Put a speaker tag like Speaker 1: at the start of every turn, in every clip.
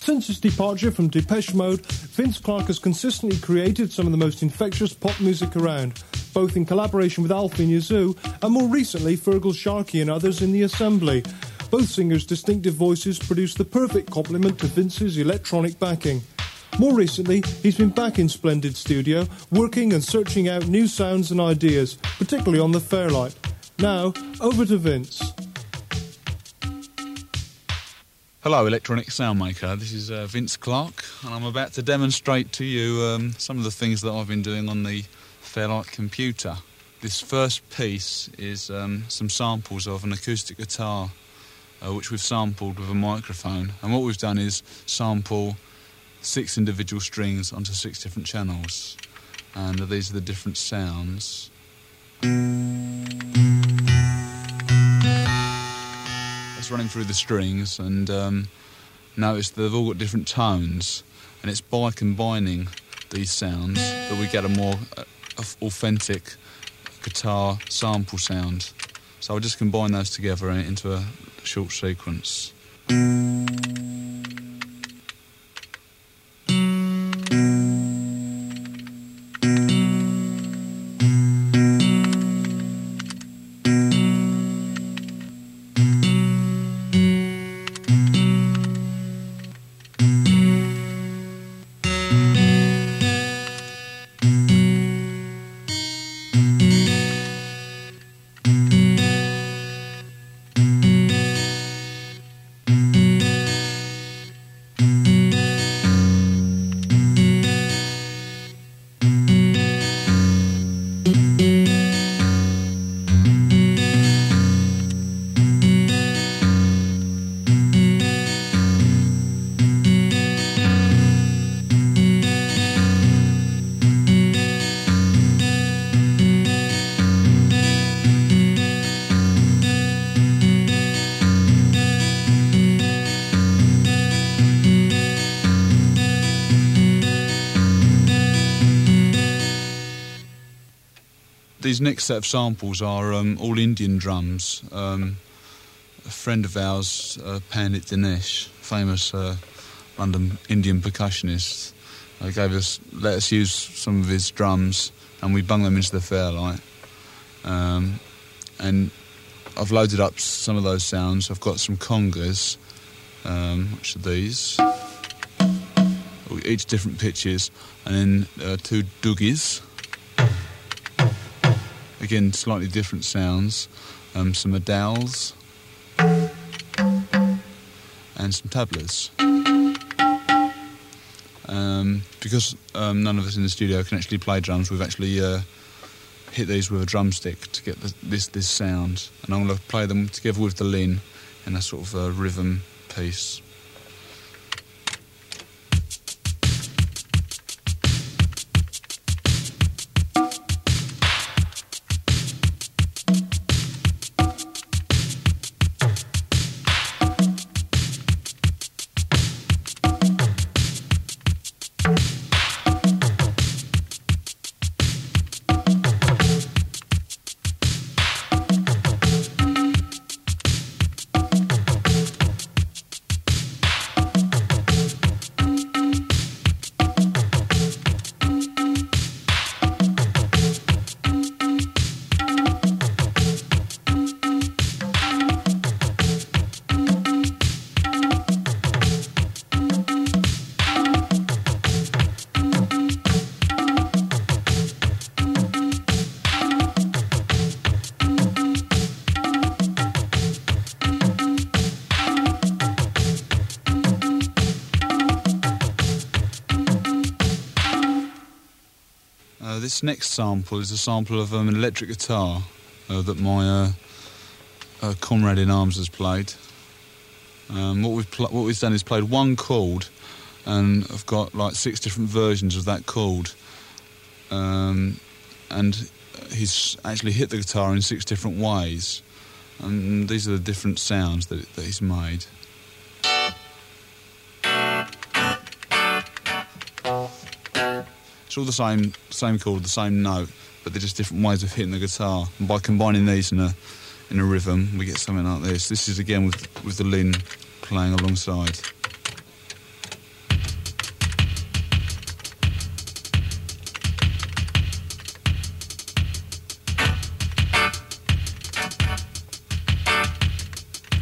Speaker 1: Since his departure from Depeche Mode, Vince Clarke has consistently created some of the most infectious pop music around, both in collaboration with Alfie and Yazoo, and more recently Fergal Sharkey and others in The Assembly. Both singers' distinctive voices produce the perfect complement to Vince's electronic backing. More recently, he's been back in Splendid Studio, working and searching out new sounds and ideas, particularly on the Fairlight. Now, over to Vince.
Speaker 2: Hello, Electronic Soundmaker. This is Vince Clarke, and I'm about to demonstrate to you some of the things that I've been doing on the Fairlight computer. This first piece is some samples of an acoustic guitar, which we've sampled with a microphone. And what we've done is sample 6 individual strings onto 6 different channels. And these are the different sounds. Running through the strings, and notice they've all got different tones, and it's by combining these sounds that we get a more authentic guitar sample sound. So I'll just combine those together into a short sequence. These next set of samples are all Indian drums. A friend of ours, Pandit Dinesh, famous London Indian percussionist, let us use some of his drums, and we bung them into the Fairlight. And I've loaded up some of those sounds. I've got some congas, which are these, each different pitches, and then 2 doogies. Again, slightly different sounds, some adals, and some tablas. Because none of us in the studio can actually play drums, we've actually hit these with a drumstick to get this sound. And I'm going to play them together with the Lin in a sort of a rhythm piece. This next sample is a sample of an electric guitar that my comrade in arms has played. What we've done is played one chord, and I've got like 6 different versions of that chord. And he's actually hit the guitar in 6 different ways, and these are the different sounds that he's made. It's all the same chord, the same note, but they're just different ways of hitting the guitar. And by combining these in a rhythm, we get something like this. This is again with the Lin playing alongside.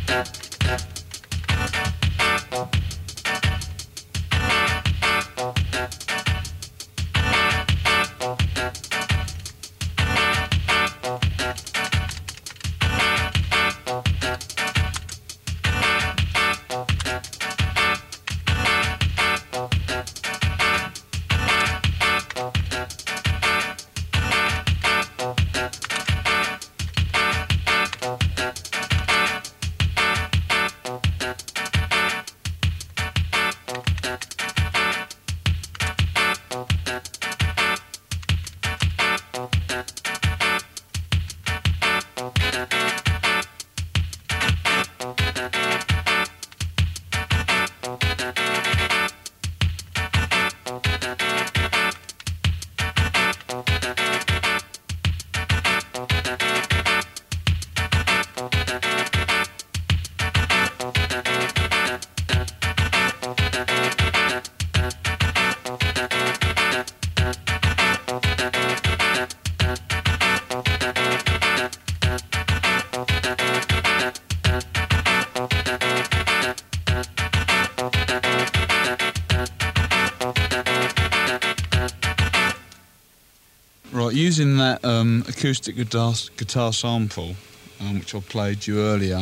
Speaker 2: Right, using that acoustic guitar sample, which I played you earlier,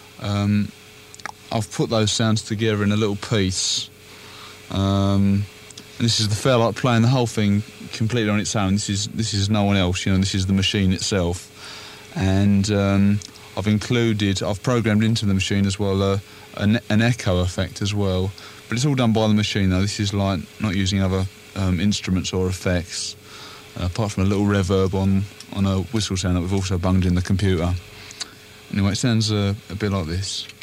Speaker 2: I've put those sounds together in a little piece. And this is the Fairlight playing the whole thing completely on its own. This is no one else, this is the machine itself. And I've programmed into the machine as well an echo effect as well. But it's all done by the machine though. This is like not using other instruments or effects. Apart from a little reverb on a whistle sound that we've also bunged in the computer. Anyway, it sounds a bit like this.